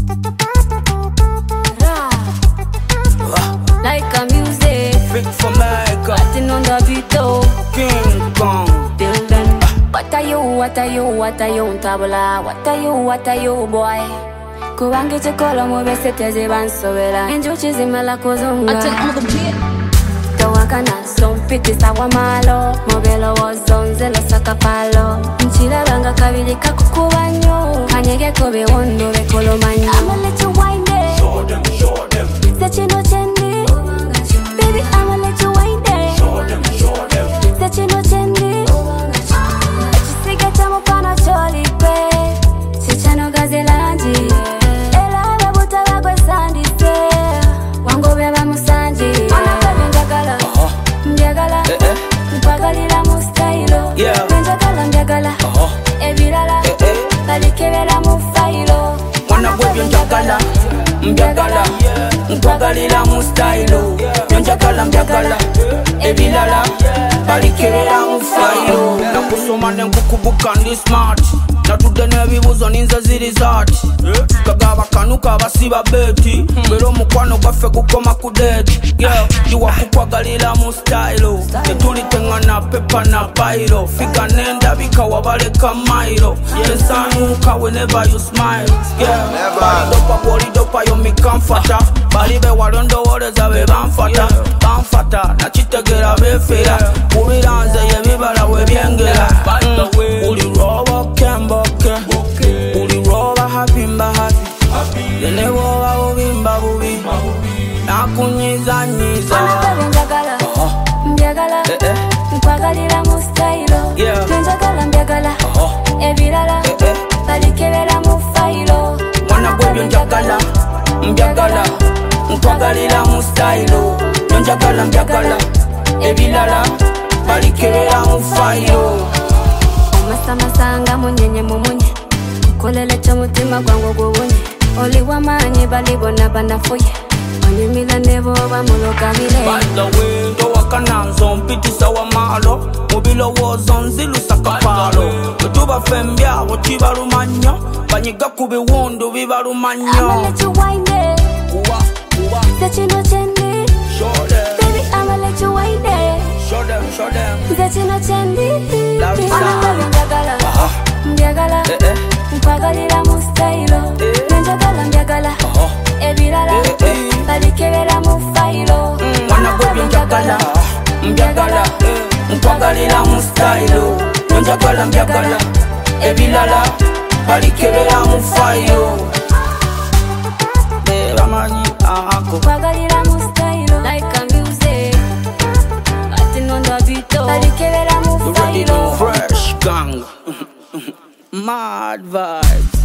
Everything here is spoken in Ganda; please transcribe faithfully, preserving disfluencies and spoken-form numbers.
Like a music, fit for Mecca, acting on the beat, oh. King Kong. Till then, what are you, what are you, what are you, tabula? What are you, what are you, boy? Kuwangi chikolo mwebese tezi bansowela Enjuchi zimala kuzunga I take all the beat. Tawakana sompiti sawa malo Mobelo wozonzelo sakapalo Nchila banga kabili kakukubanyo Kanyege kobe wondo bekolo manyo I'ma let you wind it. Show them, show them. Sechino chendi Baby, I'ma let you wind it. Show them, show them. Sechino chendi Chisiga chamo pano choli pe Chichano gazelanji Njagala, mbyagala, nkwagalira mu style. Njagala, mbyagala, ebilala, balikebera mu file. Nakusoma nenkukubuka ndi smart. Natudde n'ebibuzo ninze ziri zaati. Kagaba kanuka basiba beti. Bero mukwano gwaffe gukoma ku date. Yeah, jiwa kukwagalira mu style. Netulitengana pepa na pairo. Fika nendabika wabaleka mairo. Nsanuka whenever you smile. Yeah, balidopa bwolidopa yo mi comforter. Balibe walondowoleza be banfata. Banfata nakitegera befera. Kubiranze yebibala webyengera. Uli roba kemboke, uli roba habimba habi. Yene woba bubimba bubi, nakunyiza nyiza. Njagala, mbyagala, nkwagalira mu style. Njagala, mbyagala, ebilala, balikebera mu file. Mwana gwebyo njagala, mbyagala, nkwagalira mu style. Njagala, mbyagala, ebilala, balikebera mu file. Masamasanga munyenye mumunye Kolele cha mutima gwangu gubunye Oli wamanye balibona banafuye Onyumila nebo bamuloka bile By the way, do wakananzo mpitisa wa malo Mubilo wozo nzilu sakapalo Kutuba fembia wachiba rumanyo Banyiga kubi wundu viva rumanyo I'ma let you wind it. Uwa, uwa Zechino chendi Show them. Baby, I'ma let you wind it. Show them, show them Zechino chendi Njagala, mbyagala, nkwagalira mu style. Njagala, mbyagala, ebilala, balikebera mu file. Mwana gwebyo njagala, mbyagala, nkwagalira mu style. Njagala, mbyagala, ebilala, balikebera mu file. Bamanyi ahako nkwagalira mu style. Like a music, acting on the beat, balikebera mu file. Fresh gang, mad vibes.